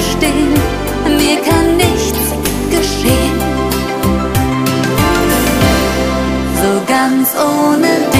bestehen, mir kann nichts geschehen. So ganz ohne